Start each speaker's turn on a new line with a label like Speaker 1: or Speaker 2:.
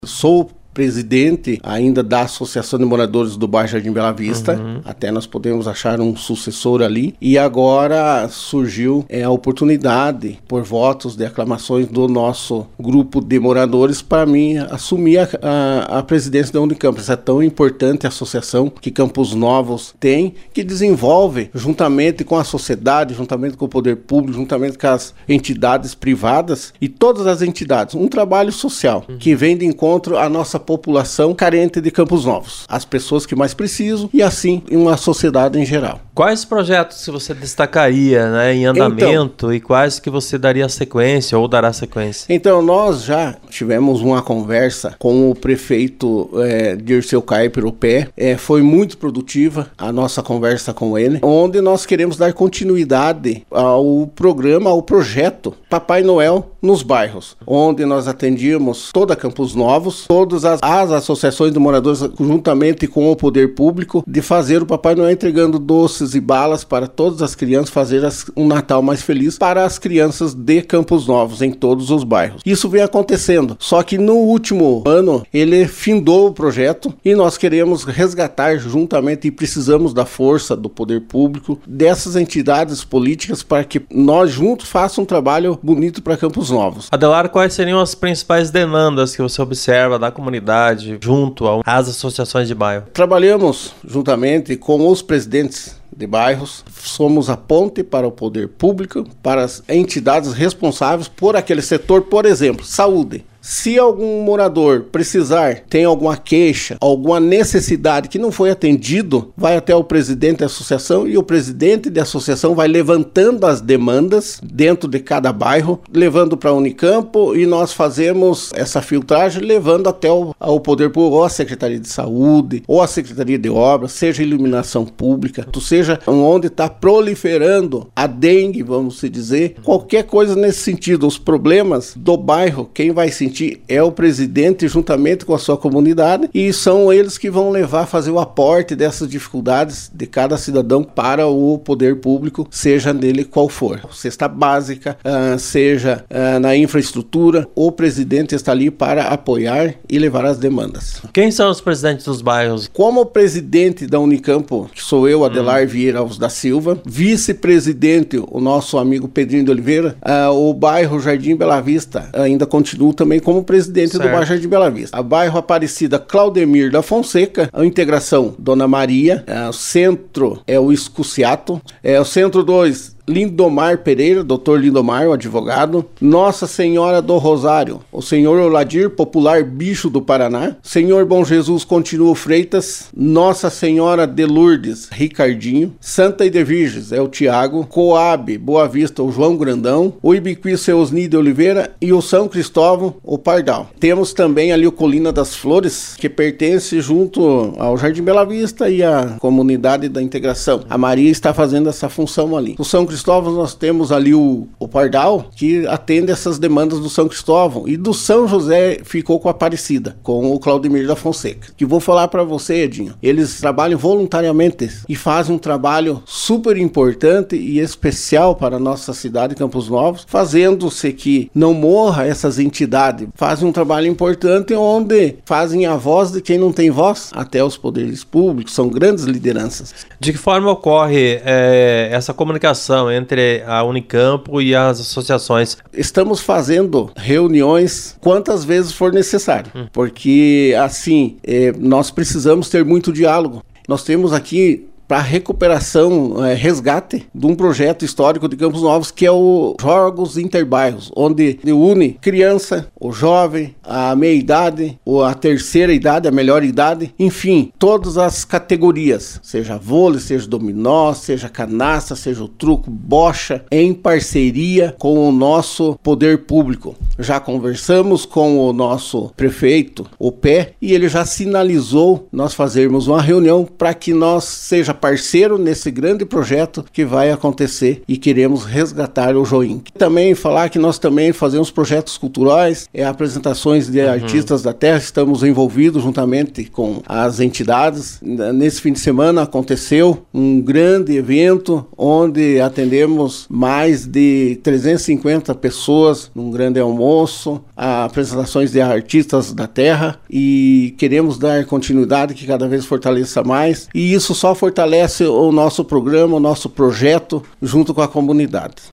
Speaker 1: Sou presidente ainda da Associação de Moradores do Bairro Jardim Bela Vista, até nós podemos achar um sucessor ali, e agora surgiu a oportunidade, por votos de aclamações do nosso grupo de moradores, para mim assumir a presidência da Unicamp. Essa é tão importante associação que Campos Novos tem, que desenvolve, juntamente com a sociedade, juntamente com o poder público, juntamente com as entidades privadas e todas as entidades, um trabalho social que vem de encontro à nossa população carente de Campos Novos, as pessoas que mais precisam e assim uma sociedade em geral.
Speaker 2: Quais projetos que você destacaria, né, em andamento, e quais que você daria sequência ou dará sequência?
Speaker 1: Então, nós já tivemos uma conversa com o prefeito Dirceu Caipero Pé, foi muito produtiva a nossa conversa com ele, onde nós queremos dar continuidade ao programa, ao projeto Papai Noel nos bairros, onde nós atendíamos toda Campos Novos, todas as associações de moradores, juntamente com o poder público, de fazer o Papai Noel entregando doces e balas para todas as crianças, fazer um Natal mais feliz para as crianças de Campos Novos, em todos os bairros. Isso vem acontecendo, só que no último ano ele findou o projeto e nós queremos resgatar juntamente, e precisamos da força do poder público, dessas entidades políticas, para que nós juntos façamos um trabalho bonito para Campos Novos.
Speaker 2: Adelar, quais seriam as principais demandas que você observa da comunidade junto às associações de bairro?
Speaker 1: Trabalhamos juntamente com os presidentes de bairros, somos a ponte para o poder público, para as entidades responsáveis por aquele setor, por exemplo, saúde. Se algum morador precisar, tem alguma queixa, alguma necessidade que não foi atendido, vai até o presidente da associação e o presidente da associação vai levantando as demandas dentro de cada bairro, levando para a Unicamp, e nós fazemos essa filtragem, levando até ao poder público, ou a Secretaria de Saúde, ou a Secretaria de Obras, seja iluminação pública, seja onde está proliferando a dengue, vamos se dizer, qualquer coisa nesse sentido. Os problemas do bairro, quem vai sentir é o presidente juntamente com a sua comunidade, e são eles que vão levar a fazer o aporte dessas dificuldades de cada cidadão para o poder público, seja nele qual for. Cesta básica, seja na infraestrutura, o presidente está ali para apoiar e levar as demandas.
Speaker 2: Quem são os presidentes dos bairros?
Speaker 1: Como presidente da Unicamp, que sou eu, Adelar Vieira Alves da Silva, vice-presidente, o nosso amigo Pedrinho de Oliveira, o bairro Jardim Bela Vista ainda continua também como presidente do bairro Jardim Bela Vista. A bairro Aparecida, Claudemir da Fonseca, a integração Dona Maria, o centro é o Escuciato, o centro 2, Lindomar Pereira, Dr. Lindomar, o advogado. Nossa Senhora do Rosário, o senhor Oladir, popular Bicho do Paraná. Senhor Bom Jesus Continuo Freitas. Nossa Senhora de Lourdes, Ricardinho. Santa Idevirges, é o Tiago. Coab, Boa Vista, o João Grandão. O Ibiqui, Seusni de Oliveira. E o São Cristóvão, o Pardal. Temos também ali o Colina das Flores, que pertence junto ao Jardim Bela Vista e à comunidade da integração. A Maria está fazendo essa função ali. O São Cristóvão, nós temos ali o Pardal, que atende essas demandas do São Cristóvão, e do São José ficou com a Aparecida, com o Claudemir da Fonseca. Que vou falar para você, Edinho, eles trabalham voluntariamente e fazem um trabalho super importante e especial para a nossa cidade, Campos Novos, fazendo-se que não morra essas entidades. Fazem um trabalho importante onde fazem a voz de quem não tem voz, até os poderes públicos, são grandes lideranças.
Speaker 2: De que forma ocorre essa comunicação entre a Unicamp e as associações?
Speaker 1: Estamos fazendo reuniões quantas vezes for necessário, porque assim, nós precisamos ter muito diálogo. Nós temos aqui para recuperação, resgate de um projeto histórico de Campos Novos, que é o Jogos Interbairros, onde une criança, o jovem, a meia-idade, ou a terceira idade, a melhor idade, enfim, todas as categorias, seja vôlei, seja dominó, seja canastra, seja o truco, bocha, em parceria com o nosso poder público. Já conversamos com o nosso prefeito, o Pé, e ele já sinalizou nós fazermos uma reunião para que nós seja parceiro nesse grande projeto que vai acontecer e queremos resgatar o Joinc. Também falar que nós também fazemos projetos culturais, apresentações de artistas da terra, estamos envolvidos juntamente com as entidades. Nesse fim de semana aconteceu um grande evento onde atendemos mais de 350 pessoas num grande almoço. apresentações de artistas da terra e queremos dar continuidade que cada vez fortaleça mais, e isso só fortalece o nosso programa, o nosso projeto junto com a comunidade.